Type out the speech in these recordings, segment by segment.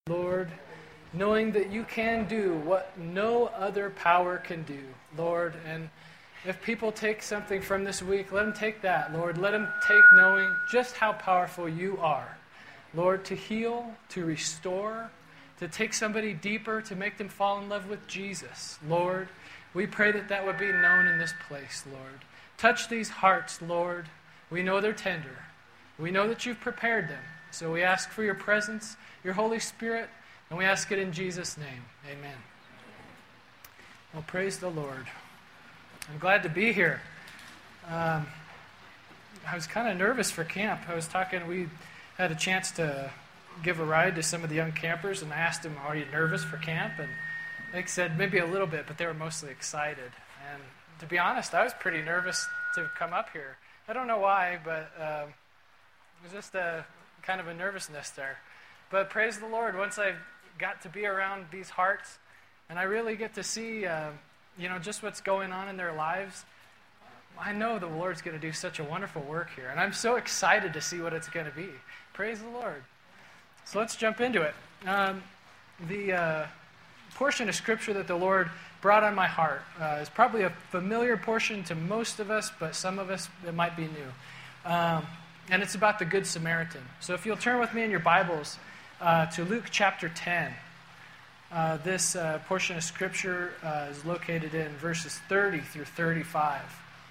Lord, knowing that you can do what no other power can do, Lord. And if people take something from this week, let them take that, Lord. Let them take knowing just how powerful you are, Lord, to heal, to restore, to take somebody deeper, to make them fall in love with Jesus. Lord, we pray that that would be known in this place, Lord. Touch these hearts, Lord. We know they're tender. We know that you've prepared them. So we ask for your presence, your Holy Spirit, and we ask it in Jesus' name. Amen. Well, praise the Lord. I'm glad to be here. I was kind of nervous for camp. We had a chance to give a ride to some of the young campers, and I asked them, are you nervous for camp? And they said maybe a little bit, but they were mostly excited. And to be honest, I was pretty nervous to come up here. I don't know why, but it was just a kind of a nervousness there. But praise the Lord, once I got to be around these hearts, and I really get to see, just what's going on in their lives, I know the Lord's going to do such a wonderful work here. And I'm so excited to see what it's going to be. Praise the Lord. So let's jump into it. The portion of Scripture that the Lord brought on my heart is probably a familiar portion to most of us, but some of us, it might be new. And it's about the Good Samaritan. So if you'll turn with me in your Bibles to Luke chapter 10. This portion of Scripture is located in verses 30 through 35.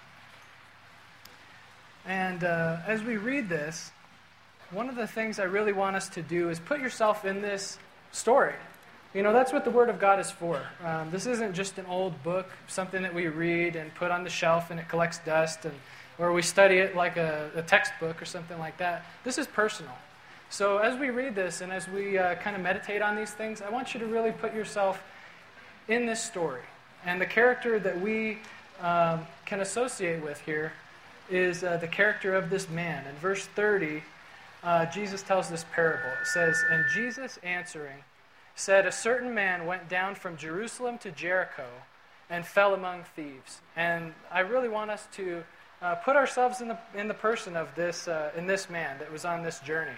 And as we read this, one of the things I really want us to do is put yourself in this story. You know, that's what the Word of God is for. This isn't just an old book, something that we read and put on the shelf and it collects dust, or we study it like a textbook or something like that. This is personal. So as we read this and as we kind of meditate on these things, I want you to really put yourself in this story. And the character that we can associate with here is the character of this man. In verse 30, Jesus tells this parable. It says, "And Jesus answering said, a certain man went down from Jerusalem to Jericho and fell among thieves." And I really want us to put ourselves in the person of this man that was on this journey.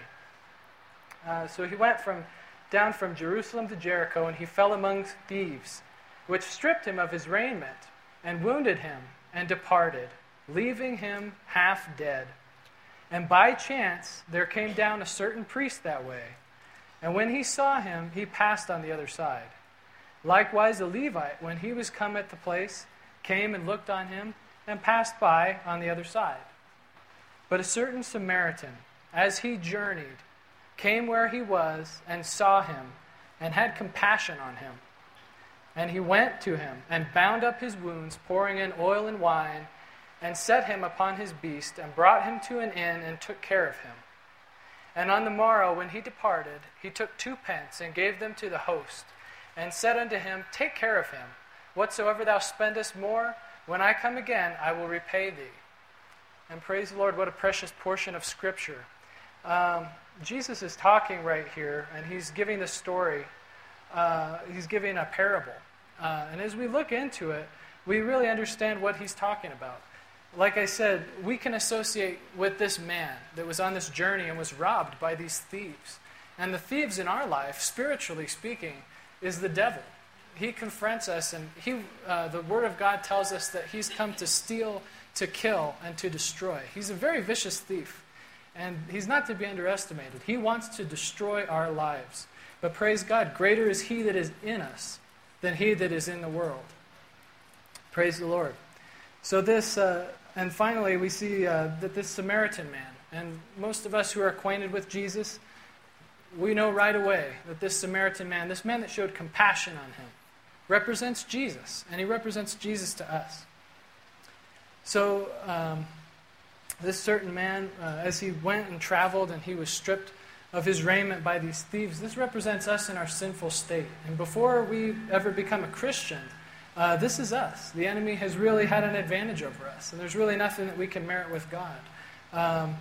So he went down from Jerusalem to Jericho, and he fell among thieves, which stripped him of his raiment, and wounded him, and departed, leaving him half dead. And by chance there came down a certain priest that way, and when he saw him, he passed on the other side. Likewise a Levite, when he was come at the place, came and looked on him, and passed by on the other side. But a certain Samaritan, as he journeyed, came where he was, and saw him, and had compassion on him. And he went to him, and bound up his wounds, pouring in oil and wine, and set him upon his beast, and brought him to an inn, and took care of him. And on the morrow, when he departed, he took 2 pence, and gave them to the host, and said unto him, Take care of him. Whatsoever thou spendest more, when I come again, I will repay thee. And praise the Lord, what a precious portion of Scripture. Jesus is talking right here, and he's giving the story. He's giving a parable. And as we look into it, we really understand what he's talking about. Like I said, we can associate with this man that was on this journey and was robbed by these thieves. And the thieves in our life, spiritually speaking, is the devil. He confronts us, and the Word of God tells us that he's come to steal, to kill, and to destroy. He's a very vicious thief, and he's not to be underestimated. He wants to destroy our lives. But praise God, greater is he that is in us than he that is in the world. Praise the Lord. So this, and finally we see that this Samaritan man, and most of us who are acquainted with Jesus, we know right away that this Samaritan man, this man that showed compassion on him, represents Jesus, and he represents Jesus to us. So this certain man, as he went and traveled and he was stripped of his raiment by these thieves, this represents us in our sinful state. And before we ever become a Christian, this is us. The enemy has really had an advantage over us, and there's really nothing that we can merit with God.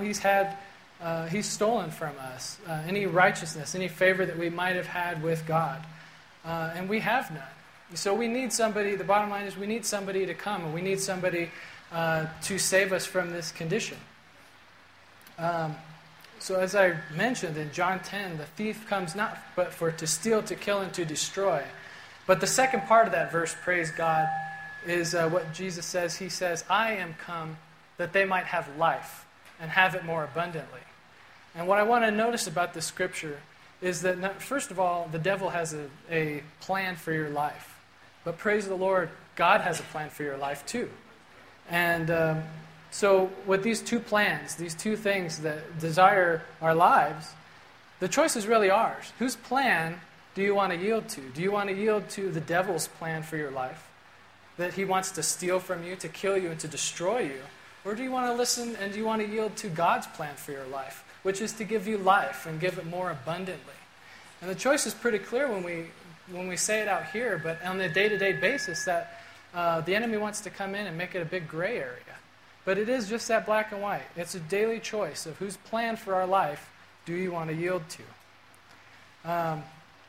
He's stolen from us any righteousness, any favor that we might have had with God. And we have none. So we need somebody, the bottom line is we need somebody to come, and we need somebody to save us from this condition. So as I mentioned in John 10, the thief comes not but for to steal, to kill, and to destroy. But the second part of that verse, praise God, is what Jesus says. He says, I am come that they might have life and have it more abundantly. And what I want to notice about this scripture is that, first of all, the devil has a plan for your life. But praise the Lord, God has a plan for your life too. And so with these two plans, these two things that desire our lives, the choice is really ours. Whose plan do you want to yield to? Do you want to yield to the devil's plan for your life? That he wants to steal from you, to kill you, and to destroy you? Or do you want to listen and do you want to yield to God's plan for your life, which is to give you life and give it more abundantly? And the choice is pretty clear when we say it out here, but on a day-to-day basis that the enemy wants to come in and make it a big gray area. But it is just that black and white. It's a daily choice of whose plan for our life do you want to yield to.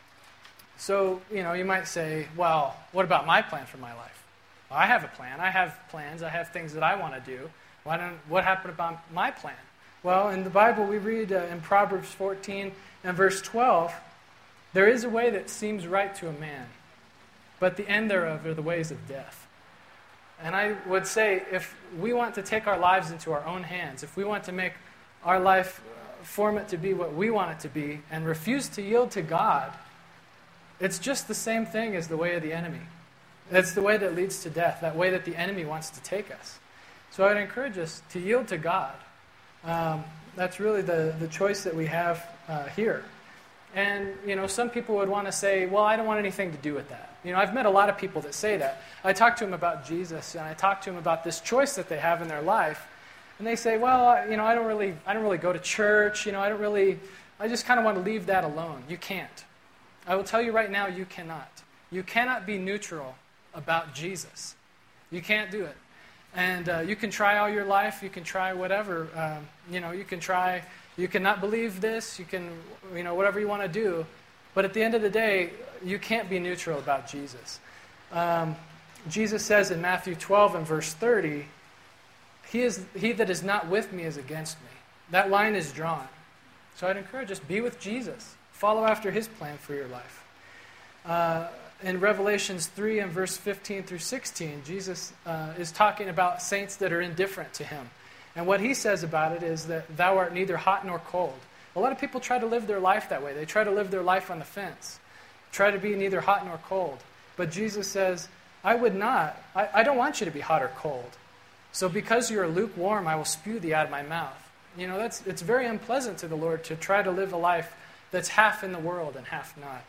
So, you might say, well, what about my plan for my life? Well, I have a plan. I have plans. I have things that I want to do. What happened about my plan? Well, in the Bible we read in Proverbs 14 and verse 12, there is a way that seems right to a man, but the end thereof are the ways of death. And I would say if we want to take our lives into our own hands, if we want to make our life, form it to be what we want it to be, and refuse to yield to God, it's just the same thing as the way of the enemy. It's the way that leads to death, that way that the enemy wants to take us. So I would encourage us to yield to God. That's really the choice that we have here. And, some people would want to say, well, I don't want anything to do with that. I've met a lot of people that say that. I talk to them about Jesus, and I talk to them about this choice that they have in their life. And they say, well, I don't really go to church. I just kind of want to leave that alone. You can't. I will tell you right now, you cannot. You cannot be neutral about Jesus. You can't do it. And you can try all your life. You can try whatever. You can not believe this. You can, whatever you want to do. But at the end of the day, you can't be neutral about Jesus. Jesus says in Matthew 12 and verse 30, he that is not with me is against me. That line is drawn. So I'd encourage us, be with Jesus. Follow after his plan for your life. In Revelations 3 and verse 15 through 16, Jesus is talking about saints that are indifferent to him. And what he says about it is that thou art neither hot nor cold. A lot of people try to live their life that way. They try to live their life on the fence. Try to be neither hot nor cold. But Jesus says, I would not. I don't want you to be hot or cold. So because you are lukewarm, I will spew thee out of my mouth. It's very unpleasant to the Lord to try to live a life that's half in the world and half not.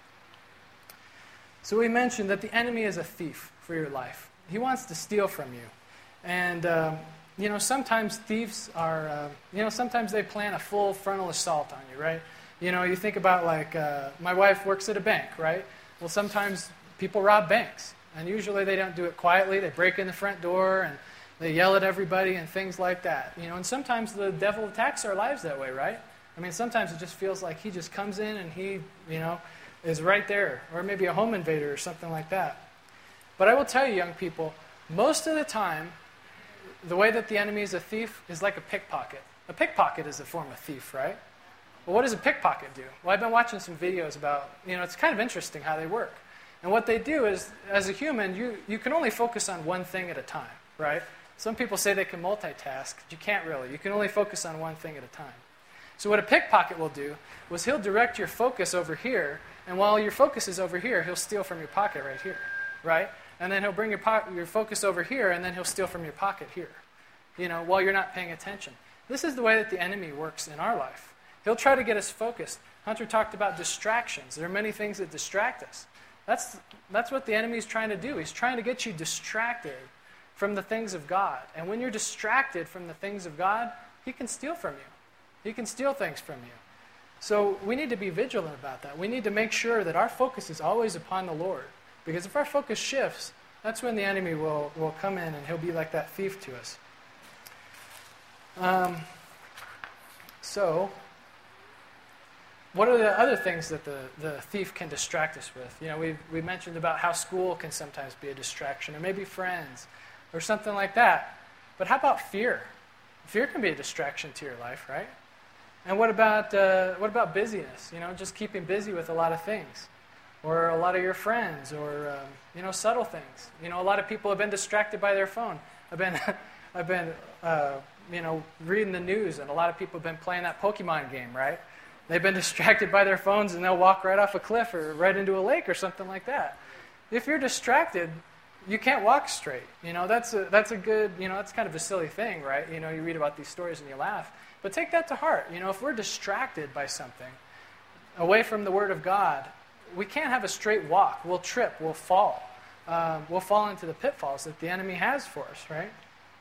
So we mentioned that the enemy is a thief for your life. He wants to steal from you. And, sometimes thieves are, sometimes they plan a full frontal assault on you, right? You think about my wife works at a bank, right? Well, sometimes people rob banks. And usually they don't do it quietly. They break in the front door and they yell at everybody and things like that. And sometimes the devil attacks our lives that way, right? Sometimes it just feels like he just comes in and he, is right there, or maybe a home invader or something like that. But I will tell you, young people, most of the time, the way that the enemy is a thief is like a pickpocket. A pickpocket is a form of thief, right? Well, what does a pickpocket do? Well, I've been watching some videos about, it's kind of interesting how they work. And what they do is, as a human, you can only focus on one thing at a time, right? Some people say they can multitask. You can't really. You can only focus on one thing at a time. So what a pickpocket will do was he'll direct your focus over here, and while your focus is over here, he'll steal from your pocket right here, right? And then he'll bring your focus over here, and then he'll steal from your pocket here, while you're not paying attention. This is the way that the enemy works in our life. He'll try to get us focused. Hunter talked about distractions. There are many things that distract us. That's what the enemy is trying to do. He's trying to get you distracted from the things of God. And when you're distracted from the things of God, he can steal from you. He can steal things from you. So we need to be vigilant about that. We need to make sure that our focus is always upon the Lord. Because if our focus shifts, that's when the enemy will come in and he'll be like that thief to us. So, what are the other things that the thief can distract us with? We mentioned about how school can sometimes be a distraction, or maybe friends, or something like that. But how about fear? Fear can be a distraction to your life, right? And what about busyness? Just keeping busy with a lot of things, or a lot of your friends, or subtle things. A lot of people have been distracted by their phone. I've been reading the news, and a lot of people have been playing that Pokemon game, right? They've been distracted by their phones, and they'll walk right off a cliff or right into a lake or something like that. If you're distracted, you can't walk straight. That's a good, that's kind of a silly thing, right? You read about these stories and you laugh. But take that to heart. If we're distracted by something, away from the Word of God, we can't have a straight walk. We'll trip. We'll fall. We'll fall into the pitfalls that the enemy has for us, right?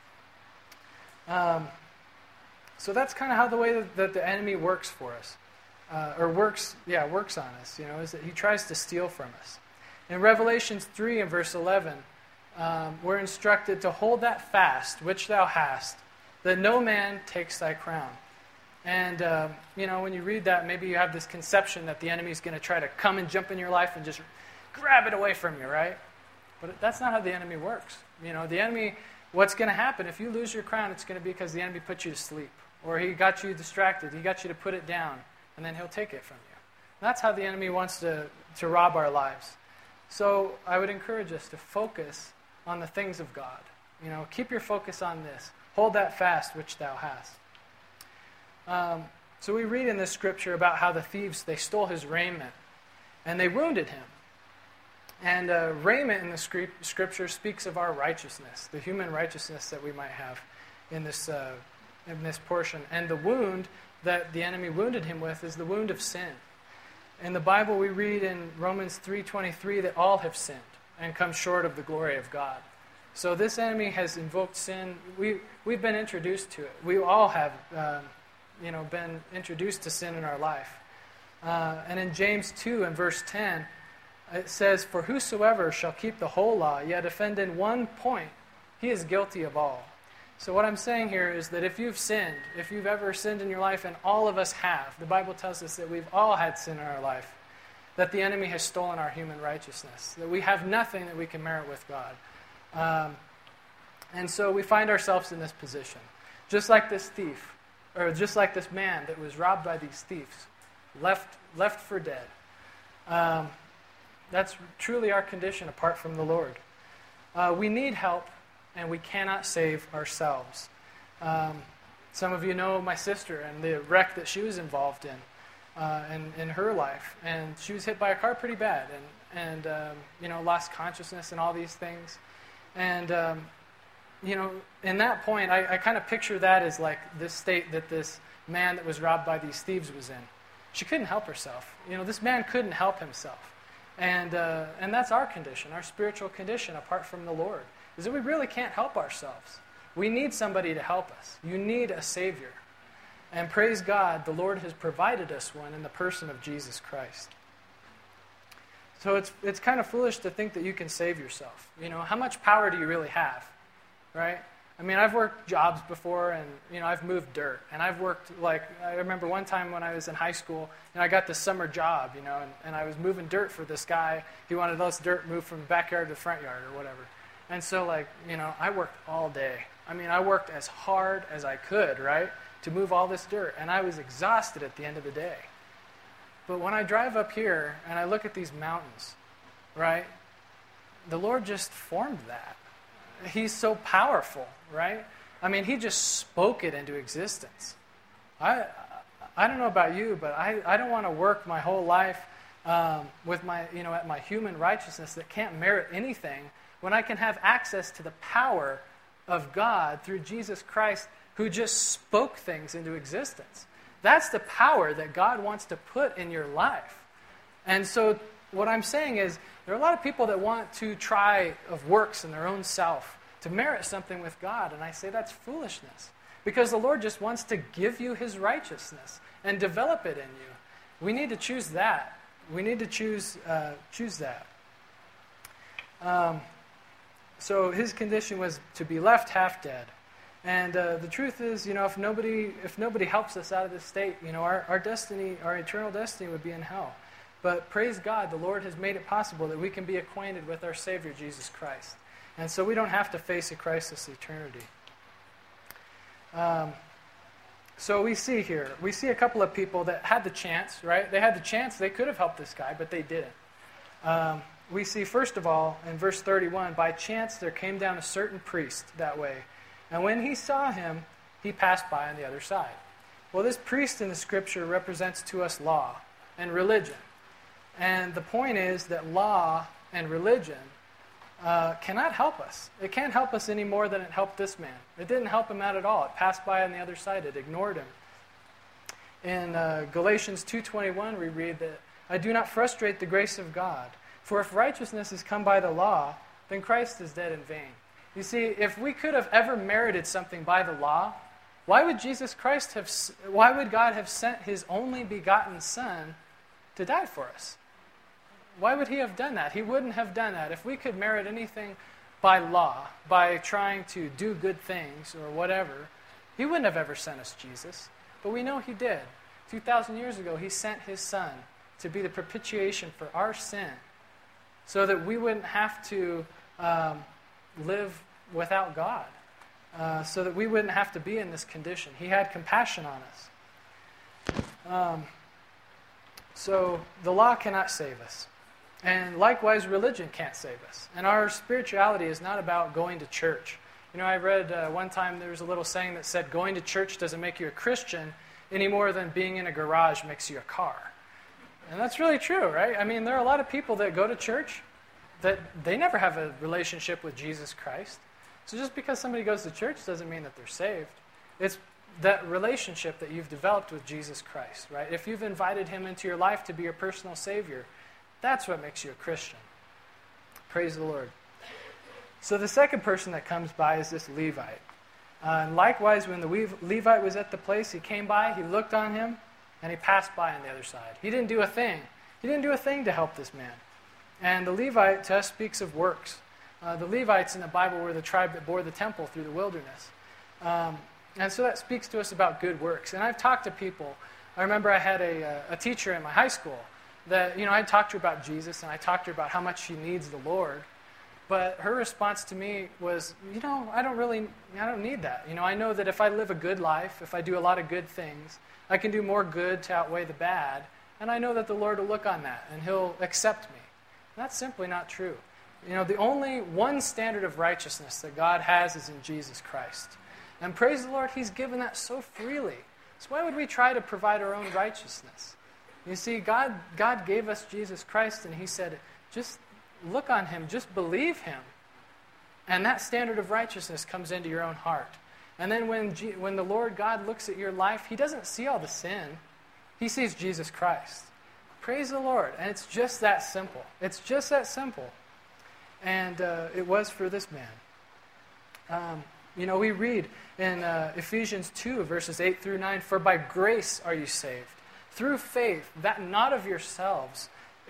So that's kind of how the way that the enemy works for us, works on us. Is that he tries to steal from us. In Revelation 3 and verse 11, we're instructed to hold that fast which thou hast, that no man takes thy crown. And, when you read that, maybe you have this conception that the enemy is going to try to come and jump in your life and just grab it away from you, right? But that's not how the enemy works. The enemy, what's going to happen if you lose your crown, it's going to be because the enemy put you to sleep, or he got you distracted. He got you to put it down, and then he'll take it from you. And that's how the enemy wants to rob our lives. So I would encourage us to focus on the things of God. Keep your focus on this. Hold that fast which thou hast. So we read in this scripture about how the thieves, they stole his raiment, and they wounded him. And raiment in the scripture speaks of our righteousness, the human righteousness that we might have in this portion. And the wound that the enemy wounded him with is the wound of sin. In the Bible, we read in Romans 3:23 that all have sinned and come short of the glory of God. So this enemy has invoked sin. We've been introduced to it. We all have, been introduced to sin in our life. And in James 2 and verse 10, it says, "For whosoever shall keep the whole law, yet offend in one point, he is guilty of all." So what I'm saying here is that if you've sinned, if you've ever sinned in your life, and all of us have, the Bible tells us that we've all had sin in our life, that the enemy has stolen our human righteousness, that we have nothing that we can merit with God. And so we find ourselves in this position. Just like this thief, or just like this man that was robbed by these thieves, left for dead. That's truly our condition apart from the Lord. We need help, and we cannot save ourselves. Some of you know my sister and the wreck that she was involved in her life. And she was hit by a car pretty bad and lost consciousness and all these things. And, in that point, I kind of picture that as like this state that this man that was robbed by these thieves was in. She couldn't help herself. This man couldn't help himself. And that's our condition, our spiritual condition apart from the Lord, is that we really can't help ourselves. We need somebody to help us. You need a Savior. And praise God, the Lord has provided us one in the person of Jesus Christ. So it's kind of foolish to think that you can save yourself. How much power do you really have, right? I mean, I've worked jobs before, and, I've moved dirt. And I've worked, I remember one time when I was in high school, I got this summer job, and I was moving dirt for this guy. He wanted less dirt moved from the backyard to the front yard or whatever. And so, I worked all day. I mean, I worked as hard as I could, right, to move all this dirt. And I was exhausted at the end of the day. But when I drive up here and I look at these mountains, right, the Lord just formed that. He's so powerful, right? I mean, he just spoke it into existence. I don't know about you, but I don't want to work my whole life with my, at my human righteousness that can't merit anything when I can have access to the power of God through Jesus Christ, who just spoke things into existence. That's the power that God wants to put in your life. And so what I'm saying is there are a lot of people that want to try of works in their own self to merit something with God. And I say that's foolishness, because the Lord just wants to give you his righteousness and develop it in you. We need to choose that. We need to choose that. So his condition was to be left half dead. And the truth is, if nobody helps us out of this state, our destiny, our eternal destiny would be in hell. But praise God, the Lord has made it possible that we can be acquainted with our Savior, Jesus Christ. And so we don't have to face a crisis eternity. So we see a couple of people that had the chance, right? They had the chance, they could have helped this guy, but they didn't. We see, first of all, in verse 31, by chance there came down a certain priest that way. And when he saw him, he passed by on the other side. Well, this priest in the scripture represents to us law and religion. And the point is that law and religion cannot help us. It can't help us any more than it helped this man. It didn't help him out at all. It passed by on the other side. It ignored him. In Galatians 2:21, we read that, I do not frustrate the grace of God, for if righteousness has come by the law, then Christ is dead in vain. You see, if we could have ever merited something by the law, why would God have sent his only begotten Son to die for us? Why would he have done that? He wouldn't have done that. If we could merit anything by law, by trying to do good things or whatever, he wouldn't have ever sent us Jesus. But we know he did. 2,000 years ago, he sent his Son to be the propitiation for our sin so that we wouldn't have to live without God, so that we wouldn't have to be in this condition. He had compassion on us. So the law cannot save us. And likewise, religion can't save us. And our spirituality is not about going to church. You know, I read one time there was a little saying that said, going to church doesn't make you a Christian any more than being in a garage makes you a car. And that's really true, right? I mean, there are a lot of people that go to church that they never have a relationship with Jesus Christ. So just because somebody goes to church doesn't mean that they're saved. It's that relationship that you've developed with Jesus Christ, right? If you've invited him into your life to be your personal Savior, that's what makes you a Christian. Praise the Lord. So the second person that comes by is this Levite. And likewise, when the Levite was at the place, he came by, he looked on him, and he passed by on the other side. He didn't do a thing. He didn't do a thing to help this man. And the Levite to us speaks of works. The Levites in the Bible were the tribe that bore the temple through the wilderness. And so that speaks to us about good works. And I've talked to people. I remember I had a teacher in my high school that, I talked to her about Jesus, and I talked to her about how much she needs the Lord. But her response to me was, I don't need that. I know that if I live a good life, if I do a lot of good things, I can do more good to outweigh the bad. And I know that the Lord will look on that, and he'll accept me. That's simply not true. The only one standard of righteousness that God has is in Jesus Christ. And praise the Lord, he's given that so freely. So why would we try to provide our own righteousness? You see, God gave us Jesus Christ, and he said, just look on him, just believe him. And that standard of righteousness comes into your own heart. And then when the Lord God looks at your life, he doesn't see all the sin. He sees Jesus Christ. Praise the Lord. And it's just that simple. It's just that simple. And it was for this man. We read in Ephesians 2, verses 8 through 9, for by grace are you saved, through faith, that not of yourselves.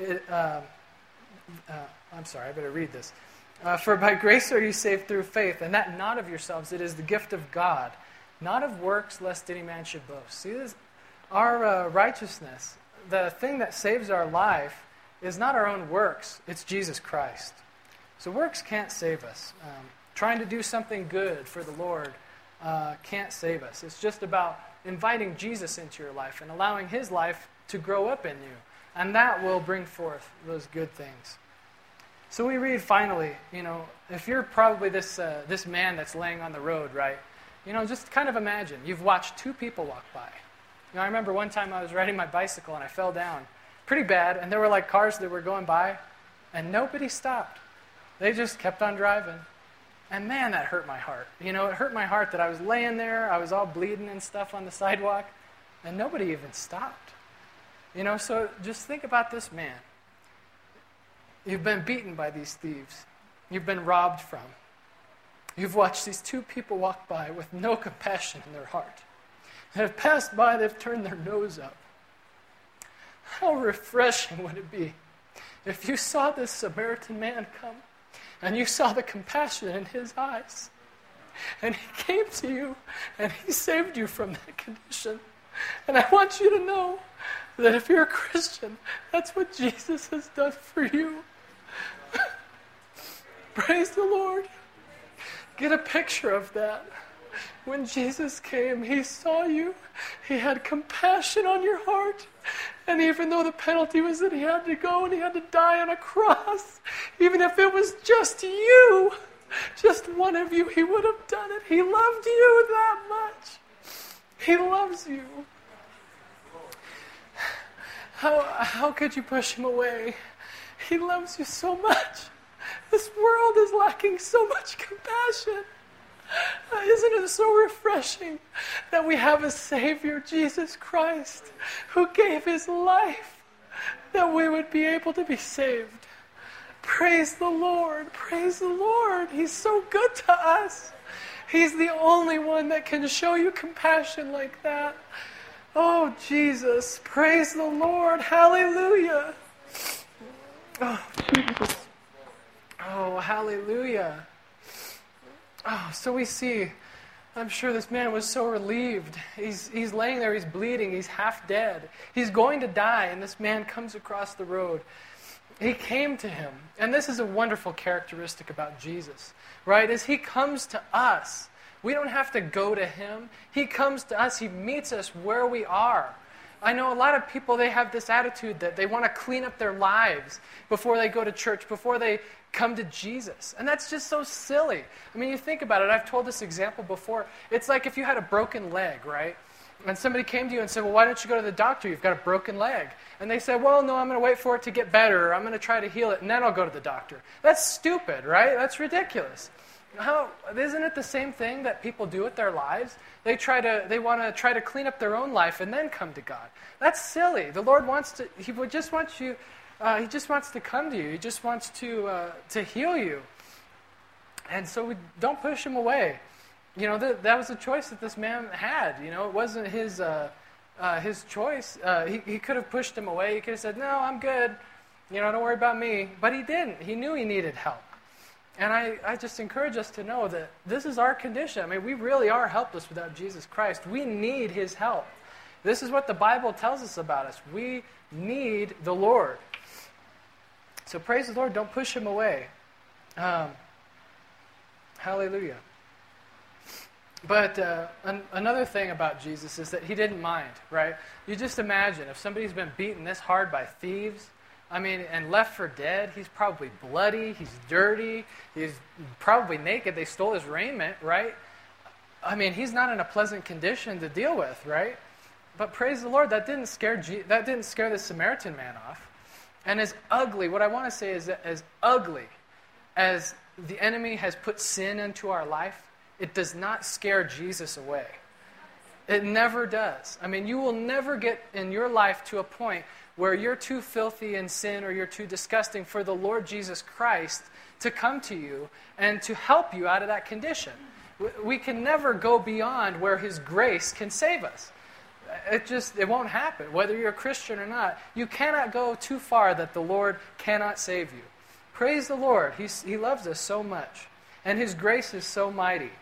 I'm sorry, I better read this. For by grace are you saved through faith, and that not of yourselves. It is the gift of God, not of works, lest any man should boast. See, our righteousness, the thing that saves our life, is not our own works. It's Jesus Christ. So works can't save us. Trying to do something good for the Lord can't save us. It's just about inviting Jesus into your life and allowing his life to grow up in you. And that will bring forth those good things. So we read finally, if you're probably this man that's laying on the road, right? Just kind of imagine, you've watched two people walk by. I remember one time I was riding my bicycle and I fell down pretty bad, and there were like cars that were going by, and nobody stopped. They just kept on driving. And man, that hurt my heart. It hurt my heart that I was laying there, I was all bleeding and stuff on the sidewalk, and nobody even stopped. So just think about this man. You've been beaten by these thieves. You've been robbed from. You've watched these two people walk by with no compassion in their heart. They have passed by, they've turned their nose up. How refreshing would it be if you saw this Samaritan man come and you saw the compassion in his eyes, and he came to you and he saved you from that condition. And I want you to know that if you're a Christian, that's what Jesus has done for you. Praise the Lord. Get a picture of that. When Jesus came, he saw you. He had compassion on your heart. And even though the penalty was that he had to go and he had to die on a cross, even if it was just you, just one of you, he would have done it. He loved you that much. He loves you. How could you push him away? He loves you so much. This world is lacking so much compassion. Isn't it so refreshing that we have a Savior, Jesus Christ, who gave his life that we would be able to be saved? Praise the Lord. Praise the Lord. He's so good to us. He's the only one that can show you compassion like that. Oh, Jesus. Praise the Lord. Hallelujah. Oh, Jesus. Oh, hallelujah. Oh, so we see, I'm sure this man was so relieved. He's laying there, he's bleeding, he's half dead. He's going to die, and this man comes across the road. He came to him. And this is a wonderful characteristic about Jesus, right? As he comes to us, we don't have to go to him. He comes to us, he meets us where we are. I know a lot of people, they have this attitude that they want to clean up their lives before they go to church, before they come to Jesus. And that's just so silly. I mean, you think about it. I've told this example before. It's like if you had a broken leg, right? And somebody came to you and said, well, why don't you go to the doctor? You've got a broken leg. And they said, well, no, I'm going to wait for it to get better, or I'm going to try to heal it, and then I'll go to the doctor. That's stupid, right? That's ridiculous. Isn't it the same thing that people do with their lives? They want to try to clean up their own life and then come to God. That's silly. The Lord He just wants to come to you. He just wants to heal you. And so we don't push him away. You know, that was a choice that this man had. You know, it wasn't his choice. He could have pushed him away. He could have said, no, I'm good. You know, don't worry about me. But he didn't. He knew he needed help. And I just encourage us to know that this is our condition. I mean, we really are helpless without Jesus Christ. We need his help. This is what the Bible tells us about us. We need the Lord. So praise the Lord. Don't push him away. Hallelujah. But another thing about Jesus is that he didn't mind, right? You just imagine if somebody's been beaten this hard by thieves, and left for dead. He's probably bloody. He's dirty. He's probably naked. They stole his raiment, right? He's not in a pleasant condition to deal with, right? But praise the Lord, that didn't scare the Samaritan man off. And as ugly, what I want to say is that as ugly as the enemy has put sin into our life, it does not scare Jesus away. It never does. You will never get in your life to a point where you're too filthy in sin or you're too disgusting for the Lord Jesus Christ to come to you and to help you out of that condition. We can never go beyond where his grace can save us. It won't happen. Whether you're a Christian or not, you cannot go too far that the Lord cannot save you. Praise the Lord. He loves us so much. And his grace is so mighty.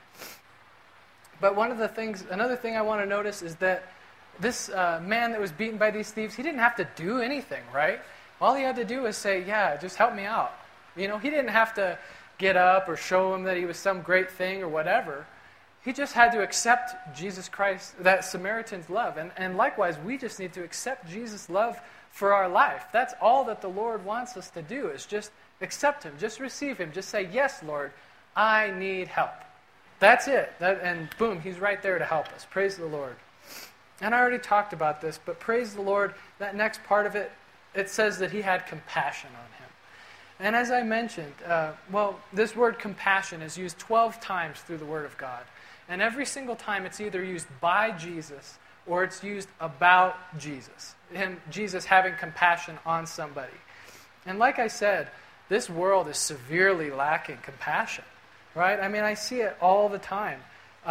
But another thing I want to notice is that this man that was beaten by these thieves, he didn't have to do anything, right? All he had to do was say, yeah, just help me out. He didn't have to get up or show him that he was some great thing or whatever. He just had to accept Jesus Christ, that Samaritan's love. And likewise, we just need to accept Jesus' love for our life. That's all that the Lord wants us to do, is just accept him, just receive him, just say, yes, Lord, I need help. That's it. And boom, he's right there to help us. Praise the Lord. And I already talked about this, but praise the Lord, that next part of it, it says that he had compassion on him. And as I mentioned, this word compassion is used 12 times through the Word of God. And every single time it's either used by Jesus or it's used about Jesus. Jesus having compassion on somebody. And like I said, this world is severely lacking compassion, right? I see it all the time.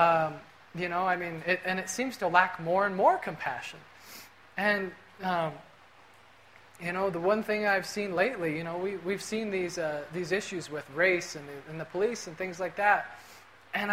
It seems to lack more and more compassion. And, the one thing I've seen lately, we've seen these issues with race and the police and things like that. And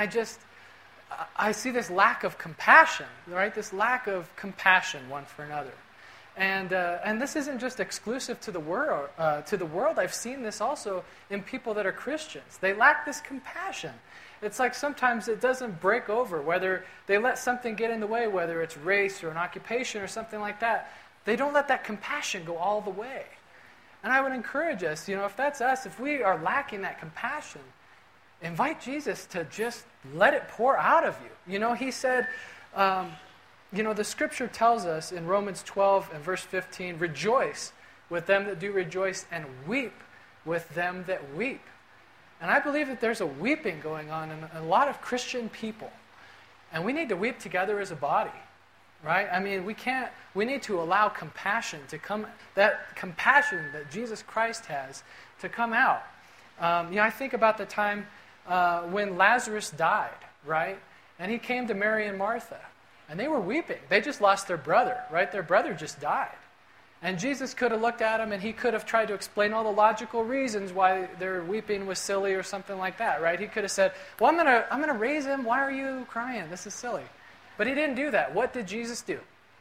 I see this lack of compassion, right? This lack of compassion one for another. And this isn't just exclusive to the world. I've seen this also in people that are Christians. They lack this compassion. It's like sometimes it doesn't break over, whether they let something get in the way, whether it's race or an occupation or something like that. They don't let that compassion go all the way. And I would encourage us, if that's us, if we are lacking that compassion, invite Jesus to just let it pour out of you. He said, the scripture tells us in Romans 12 and verse 15, rejoice with them that do rejoice and weep with them that weep. And I believe that there's a weeping going on in a lot of Christian people. And we need to weep together as a body, right? I mean, we need to allow compassion to come, that compassion that Jesus Christ has to come out. I think about the time when Lazarus died, right? And he came to Mary and Martha. And they were weeping. They just lost their brother, right? Their brother just died. And Jesus could have looked at them and he could have tried to explain all the logical reasons why their weeping was silly or something like that, right? He could have said, well, I'm gonna raise him. Why are you crying? This is silly. But he didn't do that. What did Jesus do?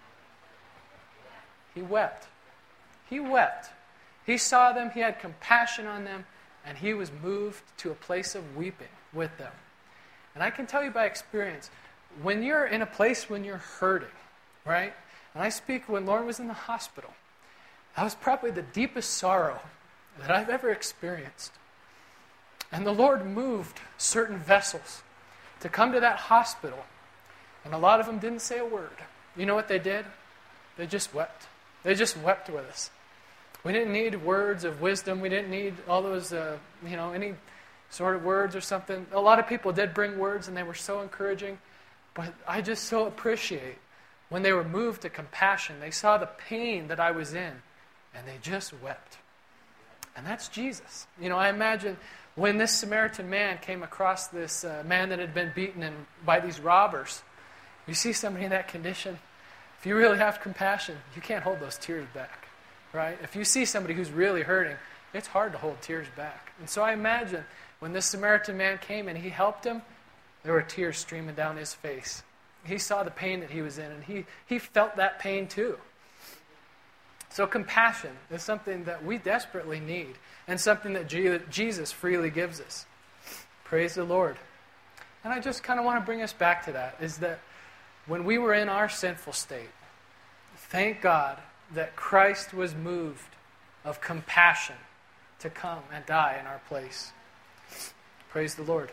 He wept. He wept. He saw them. He had compassion on them. And he was moved to a place of weeping with them. And I can tell you by experience, when you're in a place when you're hurting, right? And I speak when Lauren was in the hospital. That was probably the deepest sorrow that I've ever experienced. And the Lord moved certain vessels to come to that hospital. And a lot of them didn't say a word. You know what they did? They just wept. They just wept with us. We didn't need words of wisdom. We didn't need all those, any sort of words or something. A lot of people did bring words and they were so encouraging. But I just so appreciate when they were moved to compassion. They saw the pain that I was in, and they just wept. And that's Jesus. I imagine when this Samaritan man came across this man that had been beaten by these robbers, you see somebody in that condition, if you really have compassion, you can't hold those tears back, right? If you see somebody who's really hurting, it's hard to hold tears back. And so I imagine when this Samaritan man came and he helped him, there were tears streaming down his face. He saw the pain that he was in, and he felt that pain too. So compassion is something that we desperately need, and something that Jesus freely gives us. Praise the Lord. And I just kind of want to bring us back to that, is that when we were in our sinful state, thank God that Christ was moved of compassion to come and die in our place. Praise the Lord.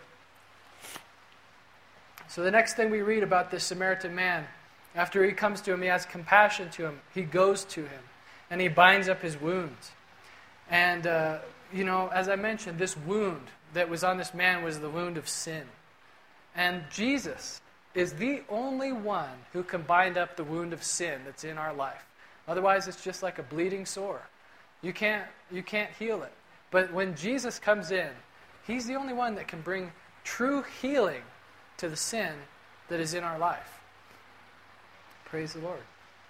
So the next thing we read about this Samaritan man, after he comes to him, he has compassion to him. He goes to him, and he binds up his wounds. And, as I mentioned, this wound that was on this man was the wound of sin. And Jesus is the only one who can bind up the wound of sin that's in our life. Otherwise, it's just like a bleeding sore. You can't heal it. But when Jesus comes in, he's the only one that can bring true healing to the sin that is in our life. Praise the Lord.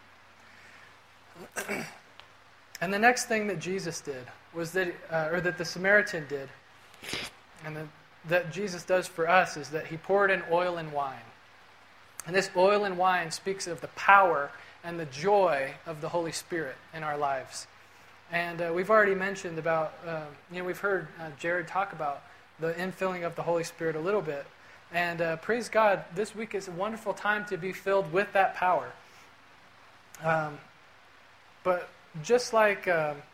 And the next thing that Jesus did was that the Samaritan did, and that Jesus does for us, is that he poured in oil and wine. And this oil and wine speaks of the power and the joy of the Holy Spirit in our lives. And we've already mentioned about, we've heard Jared talk about the infilling of the Holy Spirit a little bit. And praise God, this week is a wonderful time to be filled with that power. But just like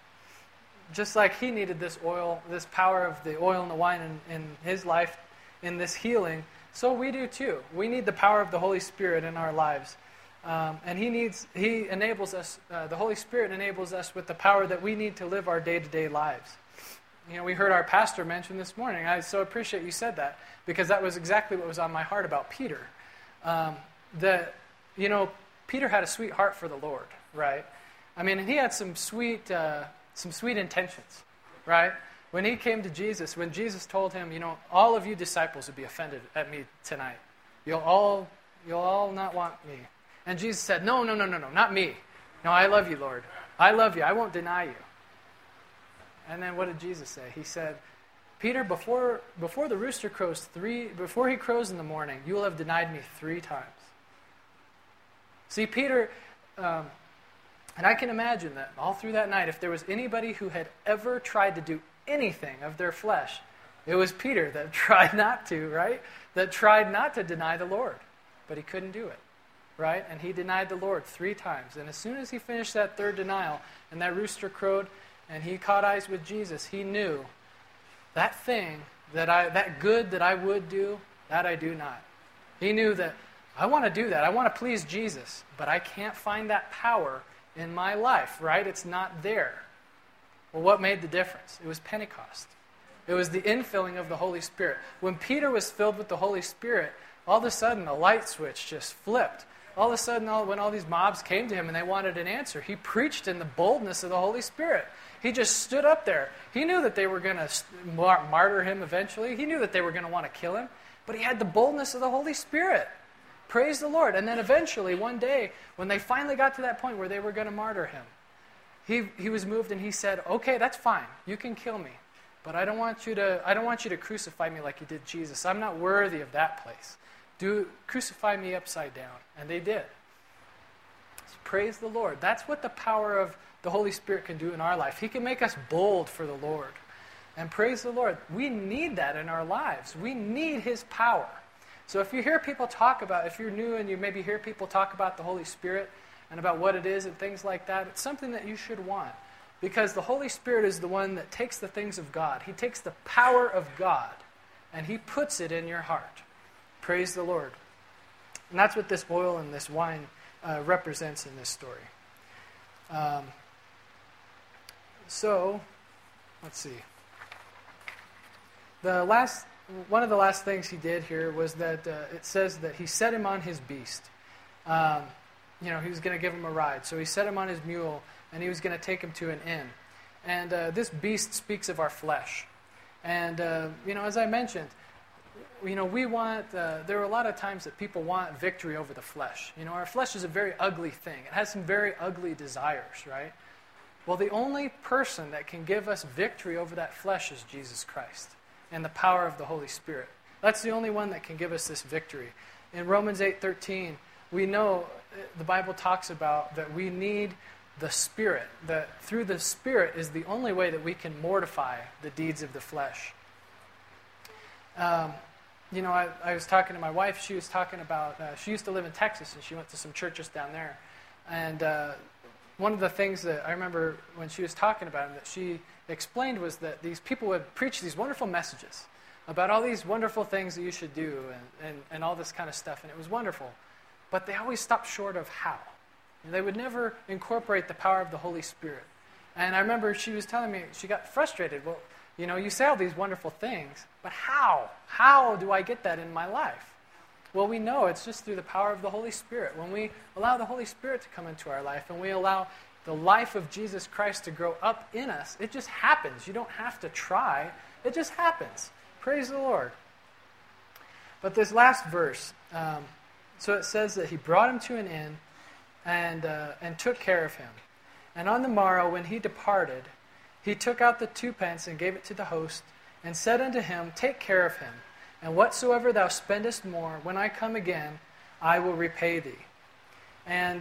he needed this oil, this power of the oil and the wine in his life, in this healing, so we do too. We need the power of the Holy Spirit in our lives. And He enables us, the Holy Spirit enables us with the power that we need to live our day-to-day lives. We heard our pastor mention this morning. I so appreciate you said that, because that was exactly what was on my heart about Peter. Peter had a sweet heart for the Lord, right? I mean, he had some sweet intentions, right? When he came to Jesus, when Jesus told him, all of you disciples would be offended at me tonight. You'll all not want me. And Jesus said, no, not me. No, I love you, Lord. I love you. I won't deny you. And then what did Jesus say? He said, Peter, before the rooster crows before he crows in the morning, you will have denied me 3 times. See, Peter And I can imagine that all through that night, if there was anybody who had ever tried to do anything of their flesh, it was Peter that tried not to, right? That tried not to deny the Lord. But he couldn't do it, right? And he denied the Lord 3 times. And as soon as he finished that third denial, and that rooster crowed, and he caught eyes with Jesus, he knew that thing, that good that I would do, that I do not. He knew that I want to do that. I want to please Jesus, but I can't find that power in my life, right? It's not there. Well, what made the difference? It was Pentecost. It was the infilling of the Holy Spirit. When Peter was filled with the Holy Spirit, all of a sudden a light switch just flipped. All of a sudden, when all these mobs came to him and they wanted an answer, he preached in the boldness of the Holy Spirit. He just stood up there. He knew that they were going to martyr him eventually. He knew that they were going to want to kill him. But he had the boldness of the Holy Spirit. Praise the Lord. And then eventually, one day, when they finally got to that point where they were going to martyr him, he was moved and he said, okay, that's fine. You can kill me. But I don't want you to crucify me like you did Jesus. I'm not worthy of that place. Crucify me upside down. And they did. So praise the Lord. That's what the power of the Holy Spirit can do in our life. He can make us bold for the Lord. And praise the Lord. We need that in our lives. We need His power. So if you hear people talk about, if you're new and you maybe hear people talk about the Holy Spirit and about what it is and things like that, it's something that you should want. Because the Holy Spirit is the one that takes the things of God. He takes the power of God and He puts it in your heart. Praise the Lord. And that's what this oil and this wine represents in this story. So, let's see. One of the last things he did here was that it says that he set him on his beast. He was going to give him a ride. So he set him on his mule, and he was going to take him to an inn. And this beast speaks of our flesh. And, as I mentioned, we want, there are a lot of times that people want victory over the flesh. Our flesh is a very ugly thing. It has some very ugly desires, right? Well, the only person that can give us victory over that flesh is Jesus Christ and the power of the Holy Spirit. That's the only one that can give us this victory. In Romans 8:13, we know the Bible talks about that we need the Spirit, that through the Spirit is the only way that we can mortify the deeds of the flesh. I was talking to my wife. She was talking about, she used to live in Texas, and she went to some churches down there. And one of the things that I remember when she was talking about them that she explained was that these people would preach these wonderful messages about all these wonderful things that you should do and all this kind of stuff, and it was wonderful. But they always stopped short of how. They would never incorporate the power of the Holy Spirit. And I remember she was telling me, she got frustrated. Well, you say all these wonderful things, but how? How do I get that in my life? Well, we know it's just through the power of the Holy Spirit. When we allow the Holy Spirit to come into our life and we allow the life of Jesus Christ to grow up in us, it just happens. You don't have to try. It just happens. Praise the Lord. But this last verse, so it says that he brought him to an inn and took care of him. And on the morrow, when he departed, he took out the 2 pence and gave it to the host, and said unto him, Take care of him, and whatsoever thou spendest more, when I come again, I will repay thee. And,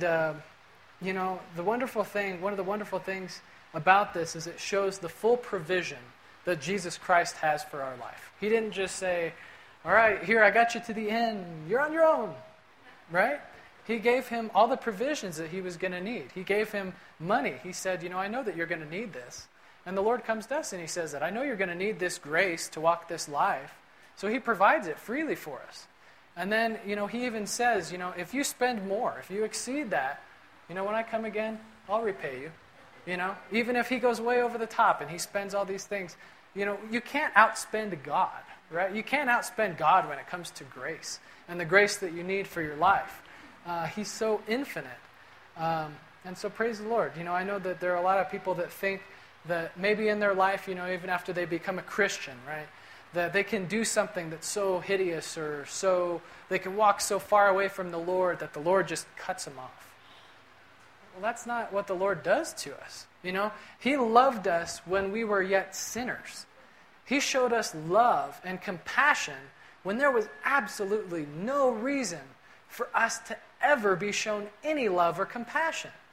the wonderful thing, one of the wonderful things about this is it shows the full provision that Jesus Christ has for our life. He didn't just say, all right, here, I got you to the end, you're on your own, right? He gave him all the provisions that he was going to need. He gave him money. He said, I know that you're going to need this. And the Lord comes to us and He says that, I know you're going to need this grace to walk this life. So He provides it freely for us. And then, He even says, if you spend more, if you exceed that, when I come again, I'll repay you. Even if He goes way over the top and He spends all these things, you can't outspend God, right? You can't outspend God when it comes to grace and the grace that you need for your life. He's so infinite. And so praise the Lord. I know that there are a lot of people that think that maybe in their life, even after they become a Christian, right, that they can do something that's so hideous or so, they can walk so far away from the Lord that the Lord just cuts them off. Well, that's not what the Lord does to us. He loved us when we were yet sinners. He showed us love and compassion when there was absolutely no reason for us to ever be shown any love or compassion.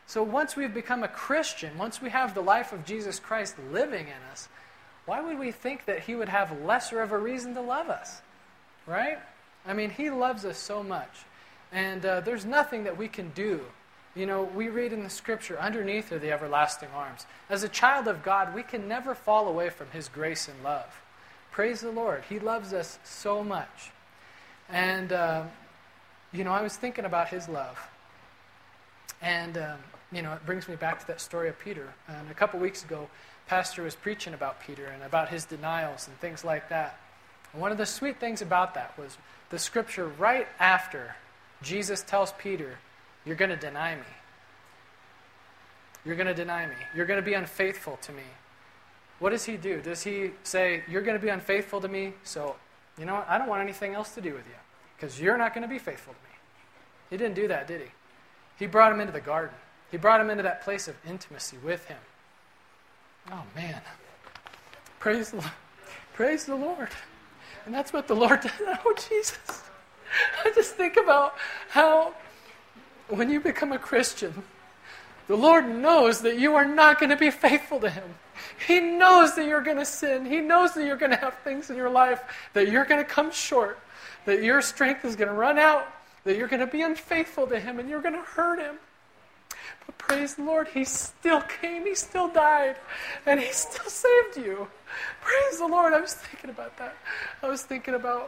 So once we've become a Christian, once we have the life of Jesus Christ living in us, why would we think that he would have lesser of a reason to love us? Right? I mean, he loves us so much. And there's nothing that we can do. You know, we read in the Scripture, underneath are the everlasting arms. As a child of God, we can never fall away from his grace and love. Praise the Lord. He loves us so much. And, I was thinking about his love. And, it brings me back to that story of Peter. And a couple weeks ago, Pastor was preaching about Peter and about his denials and things like that. And one of the sweet things about that was the Scripture right after Jesus tells Peter, you're going to deny me. You're going to deny me. You're going to be unfaithful to me. What does he do? Does he say, you're going to be unfaithful to me, so, you know what, I don't want anything else to do with you, because you're not going to be faithful to me. He didn't do that, did he? He brought him into the garden. He brought him into that place of intimacy with him. Oh, man. Praise the Lord. And that's what the Lord did. Oh, Jesus. I just think about how when you become a Christian, the Lord knows that you are not going to be faithful to him. He knows that you're going to sin. He knows that you're going to have things in your life that you're going to come short, that your strength is going to run out, that you're going to be unfaithful to him and you're going to hurt him. But praise the Lord, he still came, he still died, and he still saved you. Praise the Lord. I was thinking about that. I was thinking about,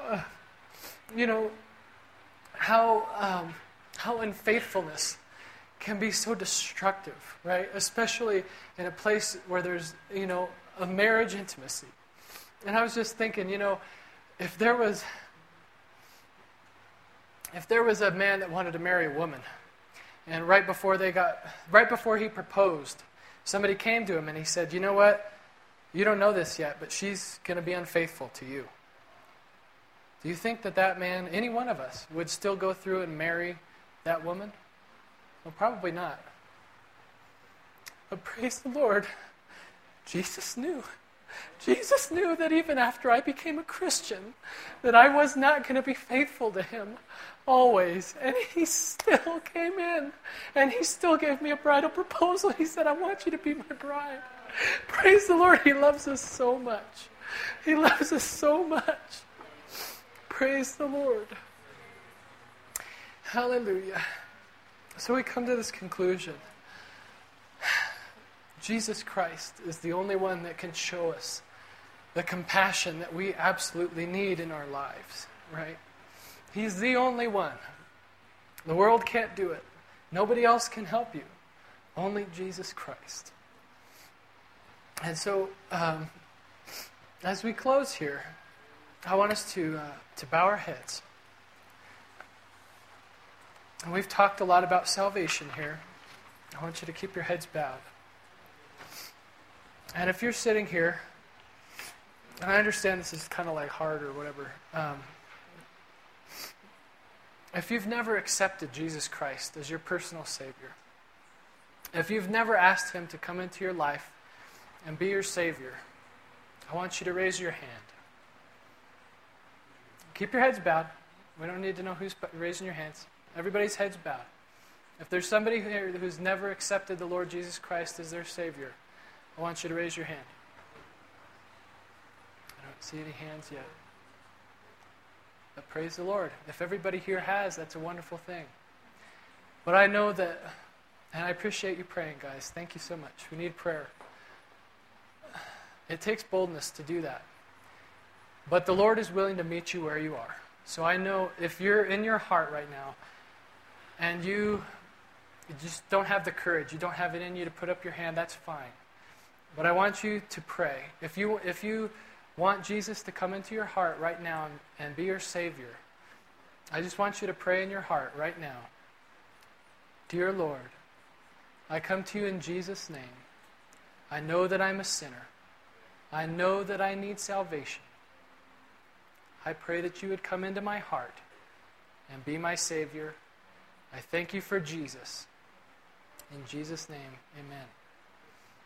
how unfaithfulness can be so destructive, right? Especially in a place where there's, a marriage intimacy. And I was just thinking, if there was a man that wanted to marry a woman, and right before he proposed, somebody came to him and he said, you know what? You don't know this yet, but she's going to be unfaithful to you. Do you think that man, any one of us, would still go through and marry that woman? Well, probably not. But praise the Lord, Jesus knew. Jesus knew that even after I became a Christian, that I was not going to be faithful to him always. And he still came in, and he still gave me a bridal proposal. He said, I want you to be my bride. Praise the Lord, he loves us so much. He loves us so much. Praise the Lord. Hallelujah. So we come to this conclusion. Jesus Christ is the only one that can show us the compassion that we absolutely need in our lives, right? He's the only one. The world can't do it. Nobody else can help you. Only Jesus Christ. And so, as we close here, I want us to bow our heads. And we've talked a lot about salvation here. I want you to keep your heads bowed. And if you're sitting here, and I understand this is kind of like hard or whatever, if you've never accepted Jesus Christ as your personal Savior, if you've never asked him to come into your life and be your Savior, I want you to raise your hand. Keep your heads bowed. We don't need to know who's raising your hands. Everybody's heads bowed. If there's somebody here who's never accepted the Lord Jesus Christ as their Savior, I want you to raise your hand. I don't see any hands yet. But praise the Lord. If everybody here has, that's a wonderful thing. But I know that, and I appreciate you praying, guys. Thank you so much. We need prayer. It takes boldness to do that. But the Lord is willing to meet you where you are. So I know if you're in your heart right now, and you just don't have the courage, you don't have it in you to put up your hand, that's fine. But I want you to pray. If you want Jesus to come into your heart right now and be your Savior, I just want you to pray in your heart right now. Dear Lord, I come to you in Jesus' name. I know that I'm a sinner. I know that I need salvation. I pray that you would come into my heart and be my Savior. I thank you for Jesus. In Jesus' name, amen.